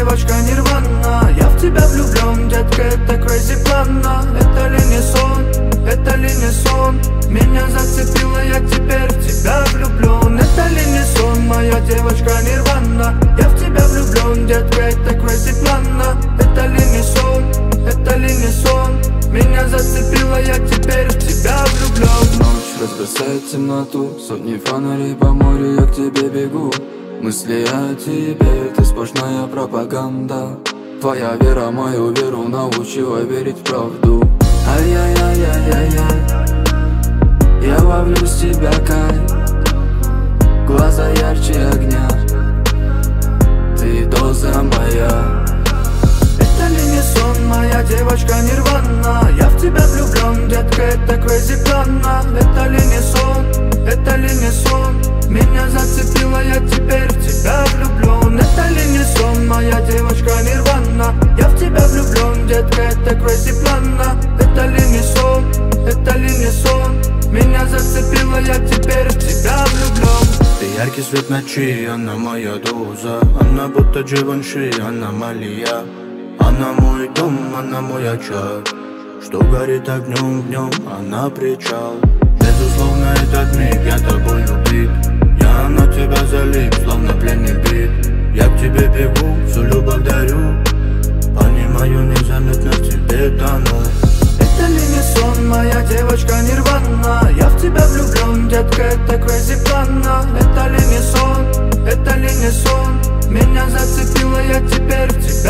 девочка нирвана. Я в тебя влюблен, детка, это crazy плана. Это ли не сон, это ли не сон? Меня зацепило, я теперь в тебя влюблен. Это ли не сон, моя девочка нирвана? Я в тебя влюблен, детка, это crazy плана. Это ли не сон, это ли не сон? Меня зацепило, я теперь в тебя влюблен. Ночь разбросает темноту, сотни фонарей по морю, я к тебе бегу. Мысли о тебе, ты сплошная пропаганда. Твоя вера мою веру научила верить в правду. Ай-яй-яй-яй-яй-яй, я ловлю с тебя кайф. Глаза ярче огня, ты доза моя. Это ли не сон, моя девочка нирвана? Я в тебя влюблен, детка, это crazy плана. Это ли не сон, это ли не сон? Меня зацепило, я теперь в тебя влюблен. Это ли не сон, моя девочка нирвана? Я в тебя влюблен, детка, это crazy плана. Это ли не сон, это ли не сон? Меня зацепило, я теперь в тебя влюблен. Ты яркий свет ночи, она моя доза. Она будто Givenchy, аномалия. Она мой дом, она мой очаг, что горит огнем в нем, она причал. Безусловно, этот миг, я тобой убит. Я на тебя залип, словно пленный бит. Я к тебе бегу, всю любовь дарю. Понимаю, незаметно в тебе тону. Это ли не сон, моя девочка нирвана? Я в тебя влюблен, детка, это crazy плана. Это ли не сон, это ли не сон? Меня зацепило, я теперь в тебя